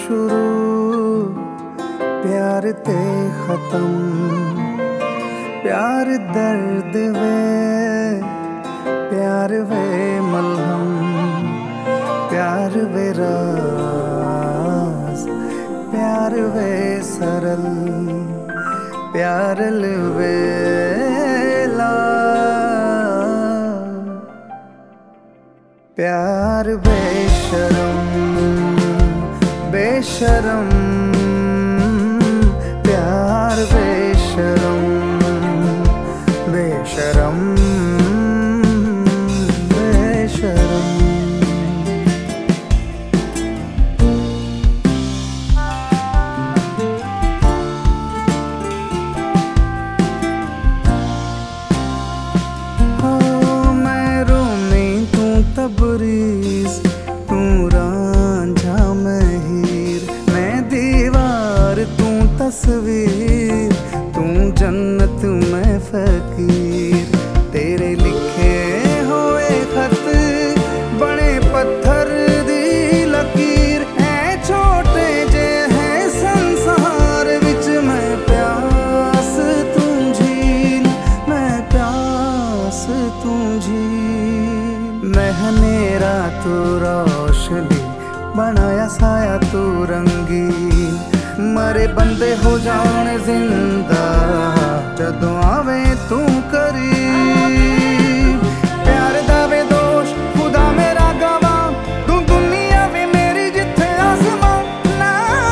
शुरू प्यार ते खत्म, प्यार दर्द वे प्यार वे मलहम, प्यार वे राज प्यार वे सरल, प्यार वे प्यार बेशरम बेशरम, प्यार बेशरम बेशरम बेशरम। तबरीज तू रांझा मैं हीर, मैं दीवार तू तस्वीर, तू जन्नत मैं फकीर। तेरे लिखे होए खत बड़े पत्थर दी लकीर, ऐ छोटे जे है संसार विच मैं प्यास तू झील, मैं प्यास तू झील। मैं हनेरा तू रोशनी, बनाया साया तू रंगीन, मरे बंदे हो जान जिंदा जदों आवे तू करीब। प्यार दा वे दोष खुदा मेरा गवाह, तू दुनिया वे मेरी जिथे आसमां ना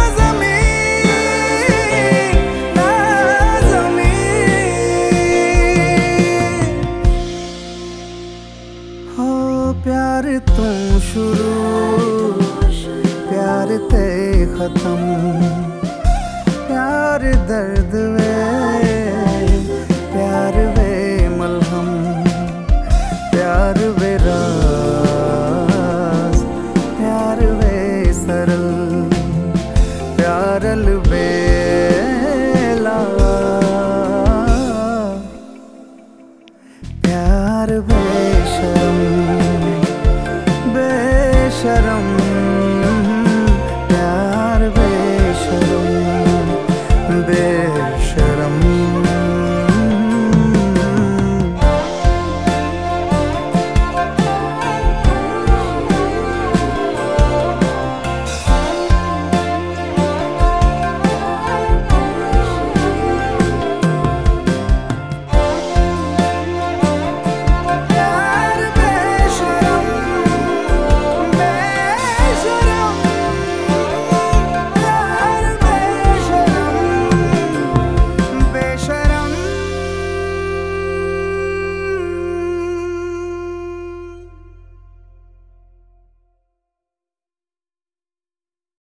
ज़मीन ना ज़मीन। हो प्यार तू शुरू प्यार ते खत्म, प्यार दर्द वे प्यार वे मलहम, प्यार वे राज प्यार वे सरल, प्यार